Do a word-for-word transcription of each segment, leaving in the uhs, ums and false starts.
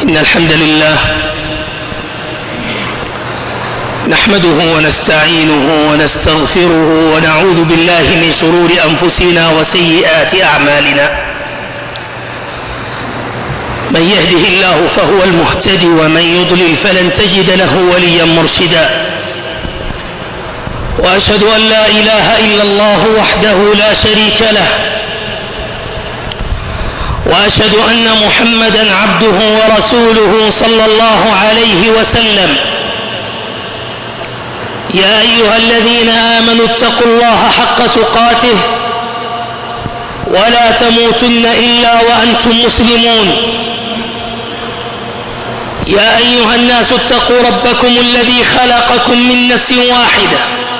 إن الحمد لله نحمده ونستعينه ونستغفره ونعوذ بالله من شرور أنفسنا وسيئات أعمالنا. من يهده الله فهو المهتدي ومن يضلل فلن تجد له وليا مرشدا. وأشهد أن لا إله إلا الله وحده لا شريك له، وأشهد أن محمدا عبده ورسوله صلى الله عليه وسلم. يا أيها الذين آمنوا اتقوا الله حق تقاته ولا تموتن إلا وأنتم مسلمون. يا أيها الناس اتقوا ربكم الذي خلقكم من نفس واحدة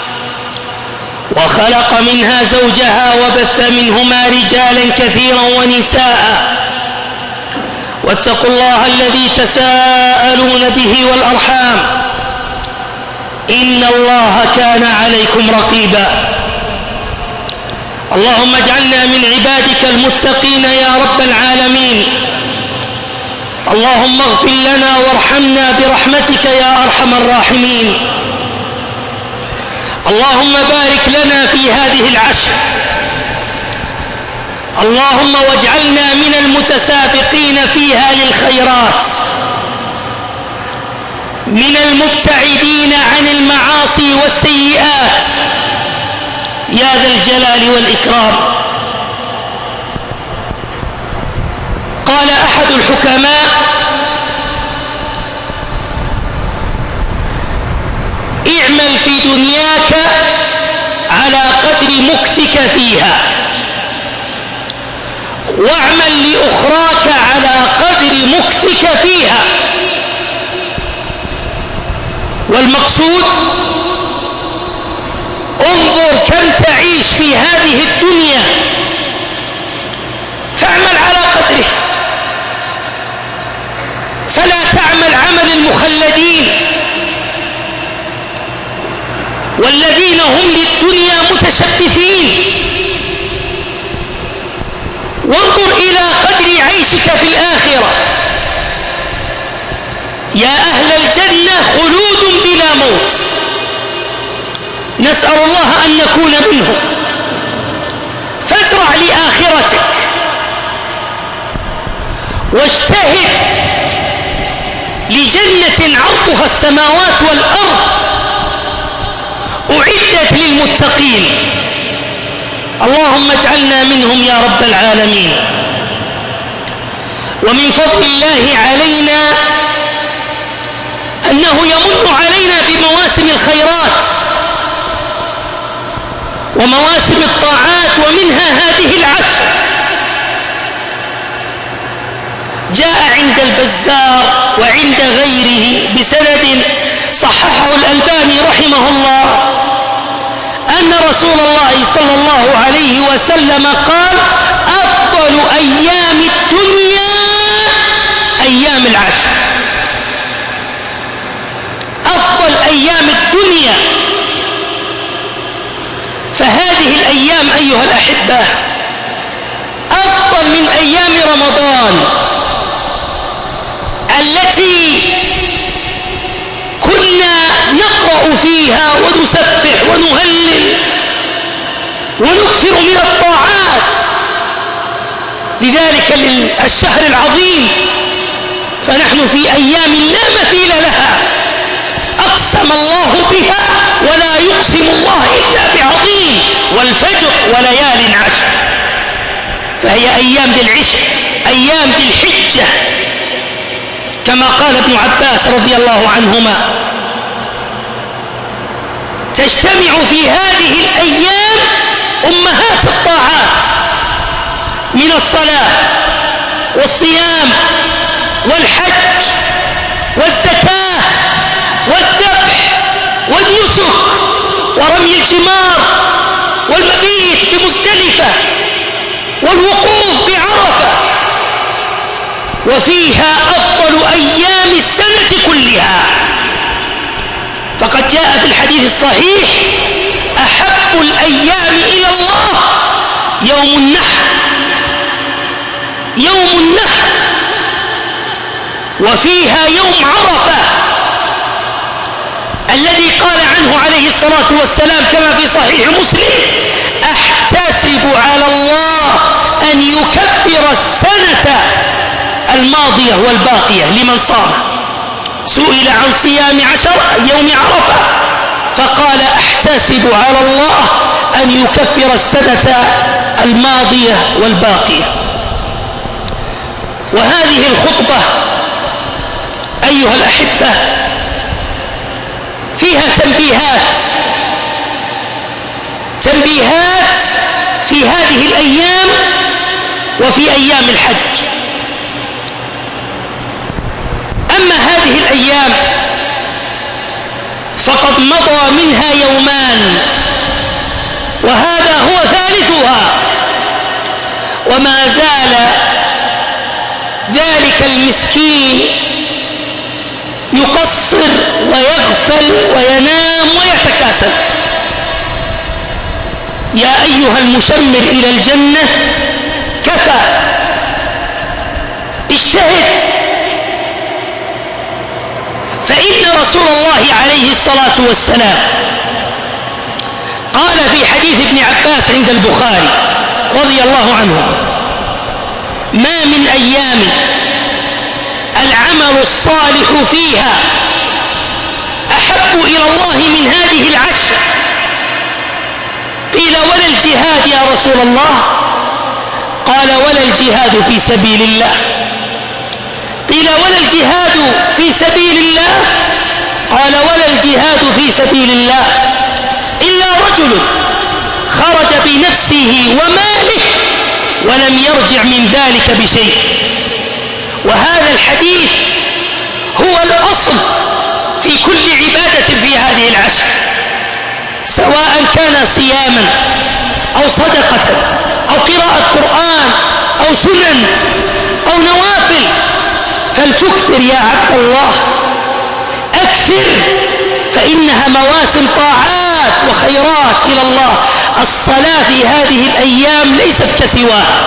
وخلق منها زوجها وبث منهما رجالا كثيرا ونساء، واتقوا الله الذي تساءلون به والأرحام إن الله كان عليكم رقيبا. اللهم اجعلنا من عبادك المتقين يا رب العالمين. اللهم اغفر لنا وارحمنا برحمتك يا أرحم الراحمين. اللهم بارك لنا في هذه العشر، اللهم واجعلنا من المتسابقين فيها للخيرات، من المبتعدين عن المعاصي والسيئات يا ذا الجلال والإكرام. قال أحد الحكماء: اعمل في دنياك على قدر مكثك فيها، واعمل لأخراك على قدر مكثك فيها. والمقصود انظر كم تعيش في هذه الدنيا فاعمل على قدره، فلا تعمل عمل المخلدين والذين هم للدنيا متشبثين. وانظر إلى قدر عيشك في الآخرة. يا أهل الجنة خلود بلا موت، نسأل الله أن نكون منهم. فازرع لآخرتك واجتهد لجنة عرضها السماوات والأرض أعدت للمتقين. اللهم اجعلنا منهم يا رب العالمين. ومن فضل الله علينا أنه يمن علينا بمواسم الخيرات ومواسم الطاعات، ومنها هذه العشر. جاء عند البزار وعند غيره بسند صححه الألباني رحمه الله أن رسول الله صلى الله عليه وسلم قال: أفضل أيام الدنيا أيام العشر. أفضل أيام الدنيا. فهذه الأيام أيها الأحبة أفضل من أيام رمضان التي كنا نقرأ فيها ونسبح ونهلل ونكثر من الطاعات. لذلك الشهر العظيم فنحن في أيام لا مثيل لها، أقسم الله بها ولا يقسم الله إلا بعظيم، والفجر وليال عشر. فهي أيام ذي العشر، أيام ذي الحجة، كما قال ابن عباس رضي الله عنهما: تجتمع في هذه الأيام أمهات الطاعات من الصلاة والصيام والحج والزكاة والذبح والنسك ورمي الجمار والمبيت بمزدلفة والوقوف بعرفة. وفيها أفضل أيام السنة كلها. فقد جاء في الحديث الصحيح: أحب الأيام إلى الله يوم النحر. يوم النحر وفيها يوم عرفة الذي قال عنه عليه الصلاة والسلام كما في صحيح مسلم: أحتسب على الله أن يكفر السنة الماضية والباقية لمن صام. سئل عن صيام عشر يوم عرفة فقال: أحتسب على الله أن يكفر السنة الماضية والباقية. وهذه الخطبة أيها الأحبة فيها تنبيهات تنبيهات في هذه الأيام وفي أيام الحج. أما هذه الأيام فقد مضى منها يومان وهذا هو ثالثها، وما زال ذلك المسكين يقصر ويغفل وينام ويتكاسل. يا أيها المشمر إلى الجنة كفى، اجتهد، فإن رسول الله عليه الصلاة والسلام قال في حديث ابن عباس عند البخاري رضي الله عنه: ما من أيام العمل الصالح فيها أحب إلى الله من هذه العشر. قيل: ولا الجهاد يا رسول الله؟ قال: ولا الجهاد في سبيل الله. قيل: ولا الجهاد في سبيل الله؟ قال: ولا الجهاد في سبيل الله إلا رجل خرج بنفسه وماله ولم يرجع من ذلك بشيء. وهذا الحديث هو الأصل في كل عبادة في هذه العشر، سواء كان صياما أو صدقة أو قراءة قرآن أو سنن أو نوافل. فلتكثر يا عبد الله، أكثر، فإنها مواسم طاعات وخيرات إلى الله. الصلاة في هذه الأيام ليست كسواها،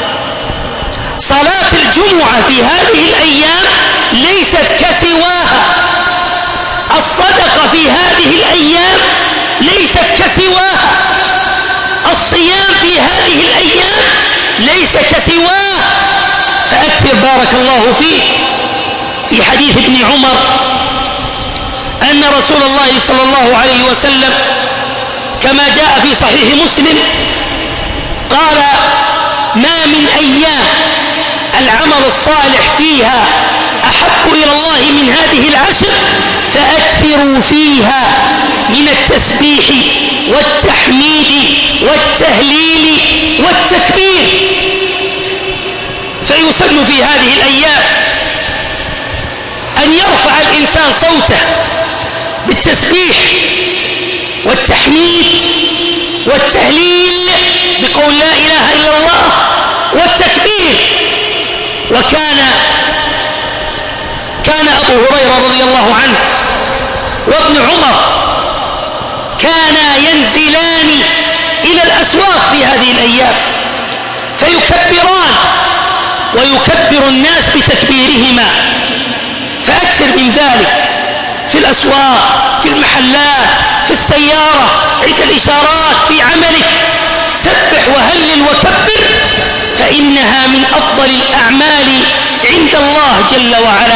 صلاة الجمعة في هذه الأيام ليست كسواها، الصدقة في هذه الأيام ليست كسواها، الصيام في هذه الأيام ليس كسواها. فأكثر بارك الله فيك. في حديث ابن عمر أن رسول الله صلى الله عليه وسلم كما جاء في صحيح مسلم قال: ما من أيام العمل الصالح فيها أحب إلى الله من هذه العشر فأكثروا فيها من التسبيح والتحميد والتهليل والتكبير. فيسن في هذه الأيام أن يرفع الإنسان صوته بالتسبيح والتحميد والتهليل بقول لا إله إلا الله والتكبير. وكان كان أبو هريرة رضي الله عنه وابن عمر كانا ينزلان إلى الأسواق في هذه الأيام فيكبران ويكبر الناس بتكبيرهما. فأكثر من ذلك في الأسواق، في المحلات، في السيارة، عند الإشارات، في عملك، سبح وهلل وكبر، فإنها من أفضل الأعمال عند الله جل وعلا.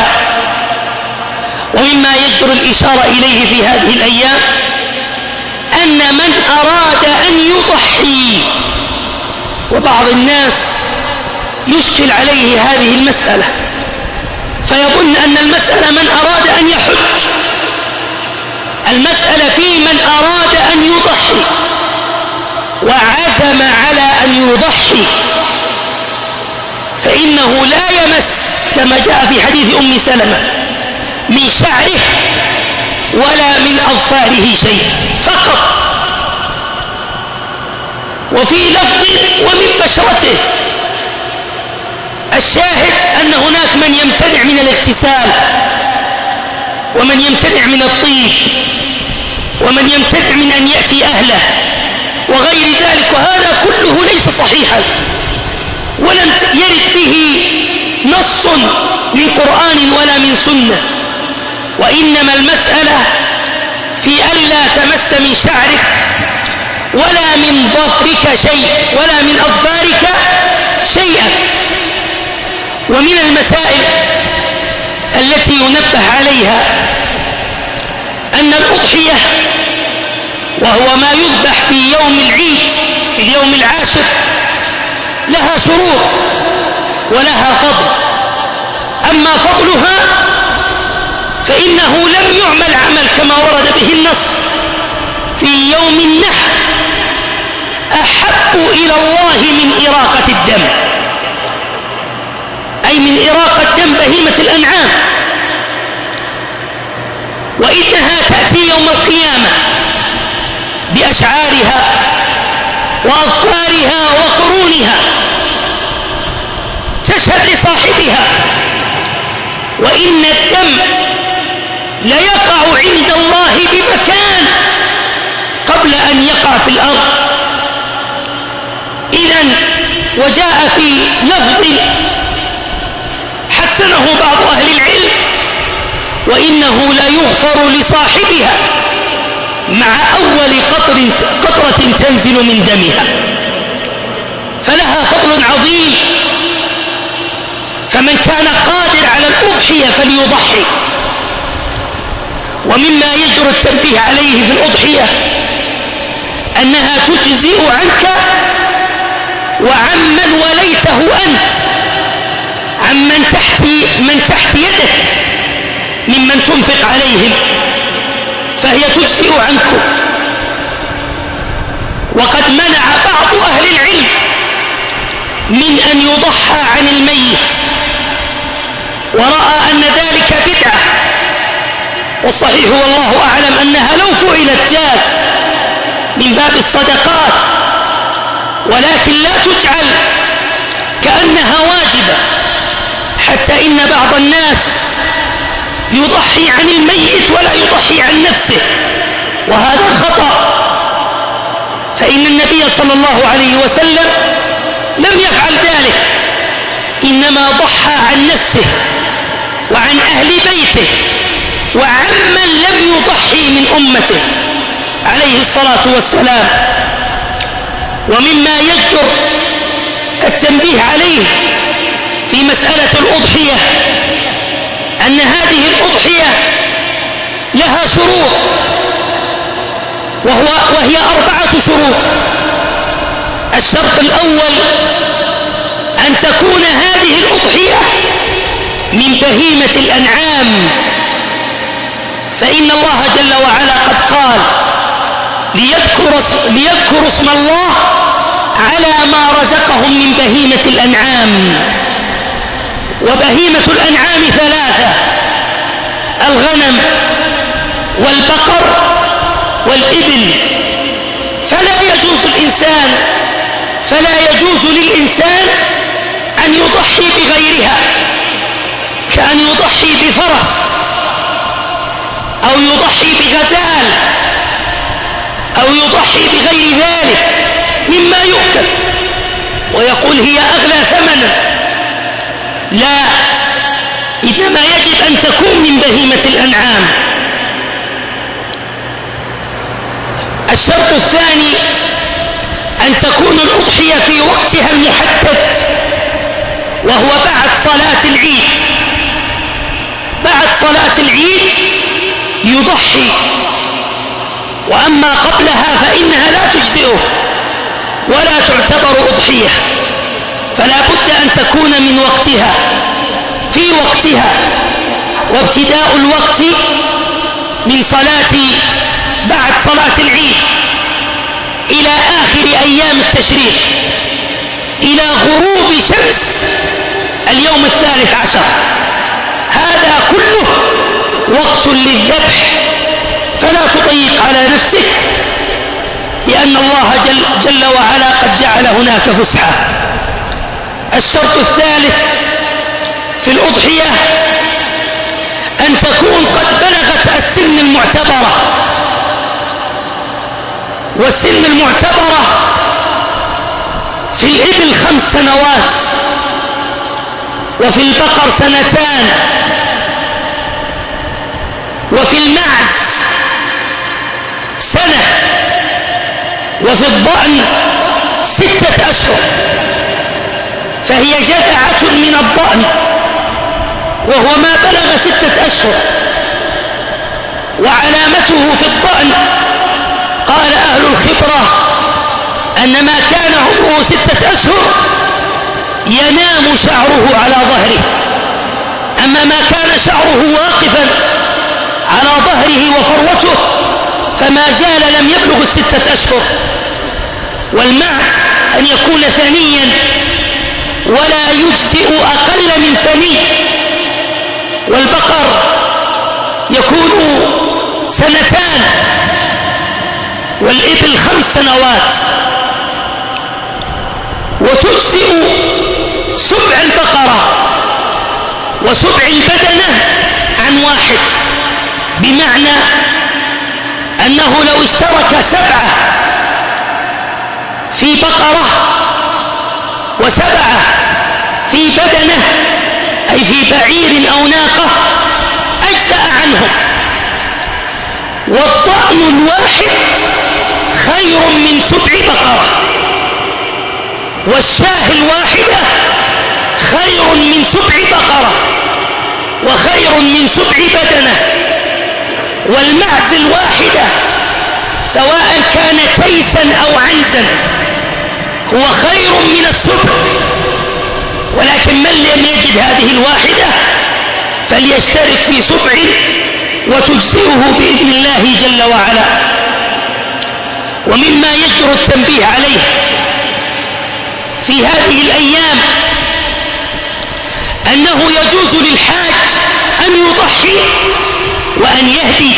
ومما يجدر الإشارة إليه في هذه الأيام أن من أراد أن يضحي، وبعض الناس يشكل عليه هذه المسألة فيظن أن المسألة من أراد أن يحج، المسألة في من أراد أن يضحي وعزم على أن يضحي، فإنه لا يمس كما جاء في حديث أم سلمة من شعره ولا من أظفاره شيء فقط، وفي لفظ ومن بشرته. الشاهد أن هناك من يمتنع من الاغتسال، ومن يمتنع من الطيب، ومن يمتنع من أن يأتي أهله وغير ذلك، وهذا كله ليس صحيحا ولم يرد به نص من قرآن ولا من سنة، وإنما المسألة في ألا تمس من شعرك ولا من ظفرك شيء ولا من أظفارك شيئا. ومن المسائل التي ينبه عليها أن الأضحية وهو ما يذبح في يوم العيد في اليوم العاشر لها شروط ولها فضل. أما فضلها فإنه لم يعمل عمل كما ورد به النص في يوم النحر أحب إلى الله من إراقة الدم، أي من إراقة دم بهيمة الأنعام، وإنها تأتي يوم القيامة بأشعارها وأظفارها وقرونها تشهد لصاحبها، وإن الدم ليقع عند الله بمكان قبل أن يقع في الأرض. إذن وجاء في لفظ حسنه بعض أهل العلم: وإنه لا يغفر لصاحبها مع أول قطر قطرة تنزل من دمها، فلها فضل عظيم. فمن كان قادر على الأضحية فليضحي. ومما يجدر التنبيه عليه في الأضحية أنها تجزئ عنك وعمن وليته أنت، عمن تحت من تحت يدك ممن تنفق عليهم، فهي تجزئ عنكم. وقد منع بعض أهل العلم من أن يضحى عن الميت، ورأى أن ذلك بدعة، والصحيح والله أعلم أنها لو فعلت جاز من باب الصدقات، ولكن لا تجعل كأنها واجبة، حتى إن بعض الناس يضحي عن الميت ولا يضحي عن نفسه، وهذا خطأ. فإن النبي صلى الله عليه وسلم لم يفعل ذلك، إنما ضحى عن نفسه وعن أهل بيته وعمن لم يضحي من أمته عليه الصلاة والسلام. ومما يجدر التنبيه عليه في مسألة الأضحية أن هذه الأضحية لها شروط، وهو وهي أربعة شروط. الشرط الأول أن تكون هذه الأضحية من بهيمة الأنعام، فإن الله جل وعلا قد قال: ليذكر, ليذكر اسم الله على ما رزقهم من بهيمة الأنعام. وبهيمة الأنعام ثلاثة: الغنم والبقر والإبل. فلا يجوز الإنسان فلا يجوز للإنسان أن يضحي بغيرها، كأن يضحي بفرس أو يضحي بغزال أو يضحي بغير ذلك مما يؤكل ويقول هي أغلى ثمنا. لا، إنما يجب أن تكون من بهيمة الأنعام. الشرط الثاني أن تكون الأضحية في وقتها المحدد، وهو بعد صلاة العيد. بعد صلاة العيد يضحي، وأما قبلها فإنها لا تجزئه ولا تعتبر أضحية، فلا بد أن تكون من وقتها في وقتها. وابتداء الوقت من صلاة بعد صلاة العيد إلى آخر أيام التشريق إلى غروب شمس اليوم الثالث عشر، هذا كله وقت للذبح، فلا تضيق على نفسك، لأن الله جل, جل وعلا قد جعل هناك فسحة. الشرط الثالث في الأضحية أن تكون قد بلغت السن المعتبرة، والسن المعتبرة في الإبل خمس سنوات، وفي البقر سنتان، وفي المعز سنة، وفي الضأن ستة أشهر، فهي جذعة من الضأن وهو ما بلغ ستة أشهر. وعلامته في الضأن قال أهل الخبرة أن ما كان عمره ستة أشهر ينام شعره على ظهره، أما ما كان شعره واقفا على ظهره وفروته فما زال لم يبلغ الستة أشهر. والمعز أن يكون ثنيا ولا يجزئ أقل من ثني، والبقر يكون سنتان، والإبل خمس سنوات. وتجزئ سبع البقرة وسبع البدنة عن واحد، بمعنى أنه لو اشترك سبعة في بقرة وسبعة في بدنة أي في بعير أو ناقة أجزأ عنهم. والضأن الواحد خير من سبع بقرة، والشاه الواحدة خير من سبع بقرة وخير من سبع بدنة. والمعز الواحدة سواء كان تيسا أو عنزا هو خير من السبع، ولكن من لم يجد هذه الواحدة فليشترك في سبع وتجزئه بإذن الله جل وعلا. ومما يجدر التنبيه عليه في هذه الأيام أنه يجوز للحاج أن يضحي وأن يهدي،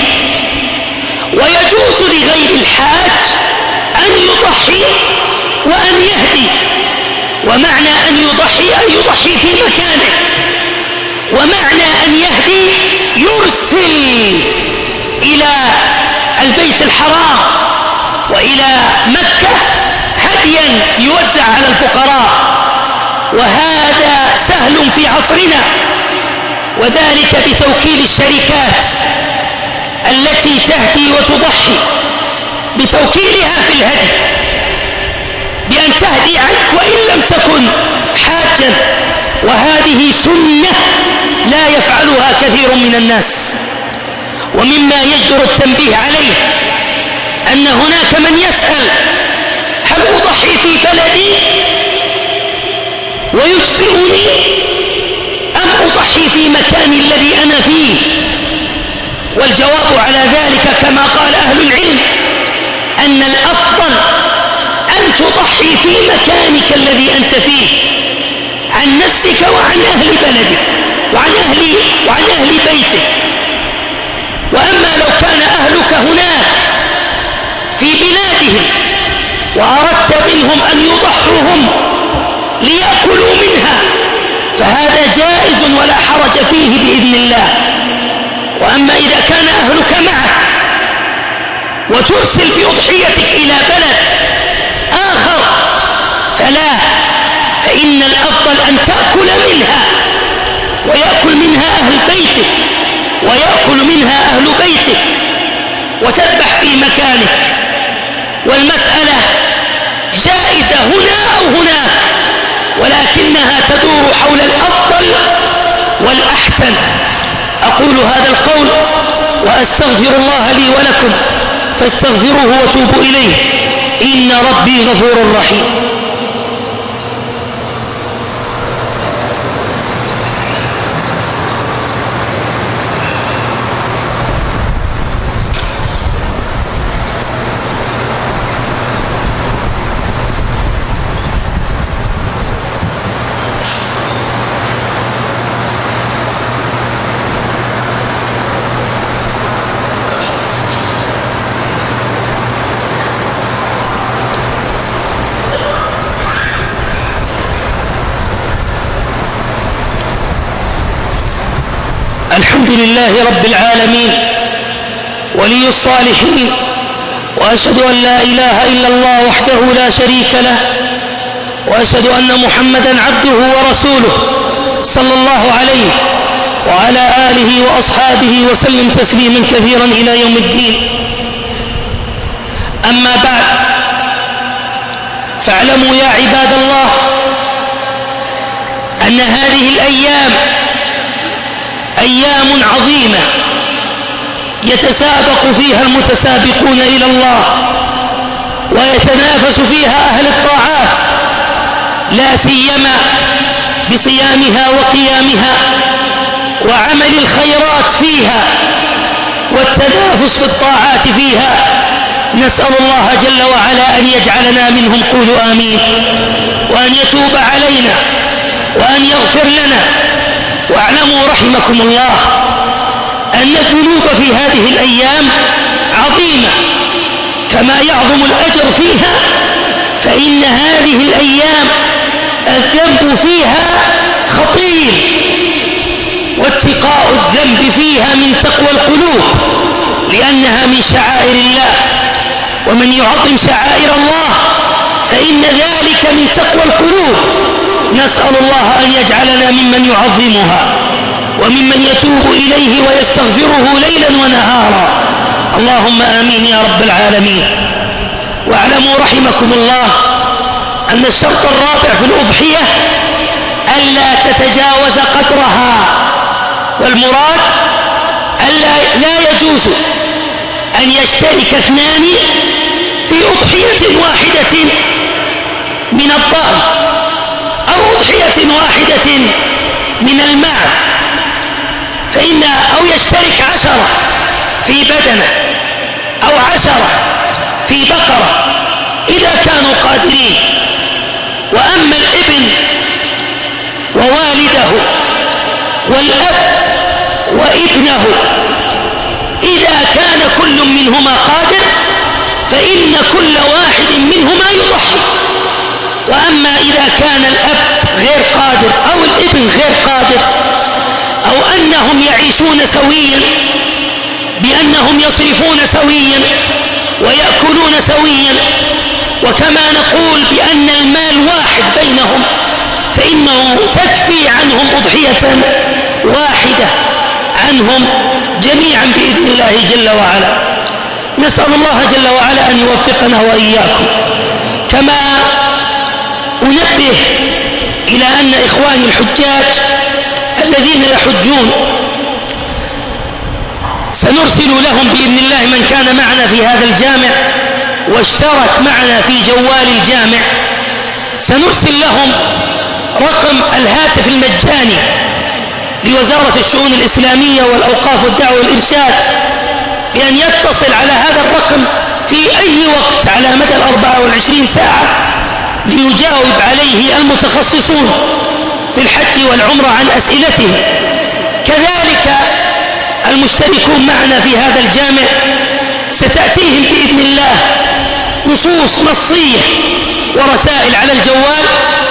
ويجوز لغير الحاج أن يضحي وأن يهدي. ومعنى أن يضحي أن يضحي في مكانه، ومعنى أن يهدي يرسل إلى البيت الحرام وإلى مكة هديا يوزع على الفقراء، وهذا سهل في عصرنا، وذلك بتوكيل الشركات التي تهدي وتضحي بتوكيلها في الهدي، بأن تهدي عنك وإن لم تكن حاجا. وهذه سنة لا يفعلها كثير من الناس. ومما يجدر التنبيه عليه أن هناك من يسأل هل أضحي في بلدي ويجزئني أم أضحي في مكاني الذي أنا فيه؟ والجواب على ذلك كما قال أهل العلم أن الأفضل أن تضحي في مكانك الذي أنت فيه عن نفسك وعن أهل بلدك وعن أهل, وعن أهل بيتك. وأما لو كان أهلك هناك في بلادهم وأردت منهم أن يضحوا هم ليأكلوا منها فهذا جائز ولا حرج فيه بإذن الله. وأما إذا كان أهلك معك وترسل بأضحيتك إلى بلد آخر فلا، فإن الأفضل أن تأكل منها ويأكل منها أهل بيتك ويأكل منها أهل بيتك وتذبح في مكانك. والمسألة جائزة هنا أو هناك، ولكنها تدور حول الأفضل والأحسن. أقول هذا القول وأستغفر الله لي ولكم فاستغفروه وتوبوا إليه إن ربي غفور رحيم. الحمد لله رب العالمين ولي الصالحين، وأشهد أن لا إله إلا الله وحده لا شريك له، وأشهد أن محمدا عبده ورسوله صلى الله عليه وعلى آله وأصحابه وسلم تسليما كثيرا إلى يوم الدين. أما بعد، فاعلموا يا عباد الله أن هذه الأيام أيام عظيمة يتسابق فيها المتسابقون إلى الله ويتنافس فيها أهل الطاعات، لا سيما بصيامها وقيامها وعمل الخيرات فيها والتنافس في الطاعات فيها. نسأل الله جل وعلا أن يجعلنا منهم، قولوا آمين، وأن يتوب علينا وأن يغفر لنا. واعلموا رحمكم الله أن الذنوب في هذه الأيام عظيمة، كما يعظم الأجر فيها، فإن هذه الأيام الذنب فيها خطير، واتقاء الذنب فيها من تقوى القلوب، لأنها من شعائر الله، ومن يعظم شعائر الله فإن ذلك من تقوى القلوب. نسأل الله أن يجعلنا ممن يعظمها وممن يتوب إليه ويستغفره ليلا ونهارا، اللهم آمين يا رب العالمين. واعلموا رحمكم الله أن الشرط الرابع في الأضحية ألا تتجاوز قدرها، والمراد ألا لا يجوز أن يشترك اثنان في أضحية واحدة من الضأن أو أضحية واحدة من الماء، فإن أو يشترك عشرة في بدنة أو عشرة في بقرة إذا كانوا قادرين. وأما الابن ووالده والأب وابنه إذا كان كل منهما قادر فإن كل واحد منهما يضحي. وأما إذا كان الأب غير قادر أو الابن غير قادر، أو أنهم يعيشون سويا بأنهم يصرفون سويا ويأكلون سويا، وكما نقول بأن المال واحد بينهم، فإنه تكفي عنهم أضحية واحدة عنهم جميعا بإذن الله جل وعلا. نسأل الله جل وعلا أن يوفقنا وإياكم. كما أنبه إلى أن إخواني الحجاج الذين يحجون سنرسل لهم بإذن الله من كان معنا في هذا الجامع واشترك معنا في جوال الجامع، سنرسل لهم رقم الهاتف المجاني لوزارة الشؤون الإسلامية والأوقاف والدعوة والإرشاد، بأن يتصل على هذا الرقم في أي وقت على مدى الأربعة والعشرين ساعة ليجاوب عليه المتخصصون في الحج والعمرة عن أسئلتهم. كذلك المشتركون معنا في هذا الجامع ستأتيهم بإذن الله نصوص نصية ورسائل على الجوال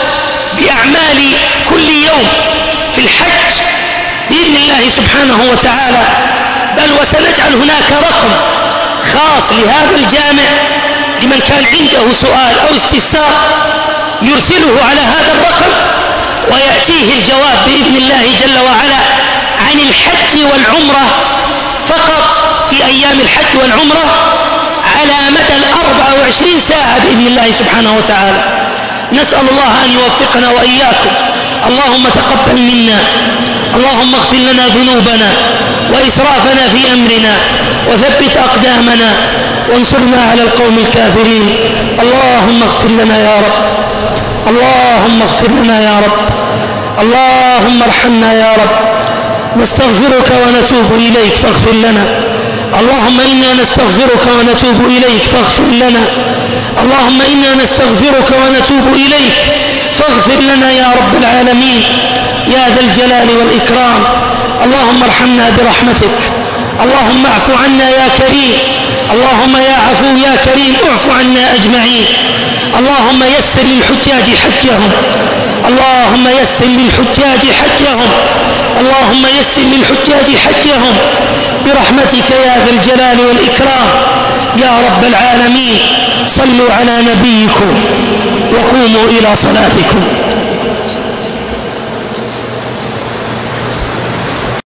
بأعمال كل يوم في الحج بإذن الله سبحانه وتعالى. بل وسنجعل هناك رقم خاص لهذا الجامع لمن كان عنده سؤال أو استفسار يرسله على هذا الرقم ويأتيه الجواب بإذن الله جل وعلا عن الحج والعمرة فقط في أيام الحج والعمرة على مدى الأربع وعشرين ساعة بإذن الله سبحانه وتعالى. نسأل الله أن يوفقنا وإياكم. اللهم تقبل منا، اللهم اغفر لنا ذنوبنا وإسرافنا في أمرنا وثبت أقدامنا وانصرنا على القوم الكافرين. اللهم اغفر لنا يا رب، اللهم اغفر لنا يا رب، اللهم ارحمنا يا رب. نستغفرك ونتوب إليك فاغفر لنا. اللهم إنا نستغفرك ونتوب إليك فاغفر لنا. اللهم إنا نستغفرك ونتوب إليك فاغفر لنا يا رب العالمين يا ذا الجلال والإكرام. اللهم ارحمنا برحمتك، اللهم اعف عنا يا كريم، اللهم يا عفو يا كريم اعف عنا أجمعين. اللهم يسر للحجاج حجهم، اللهم يسر للحجاج حجهم، اللهم يسر للحجاج حجهم برحمتك يا ذا الجلال والإكرام يا رب العالمين. صلوا على نبيكم وقوموا إلى صلاتكم.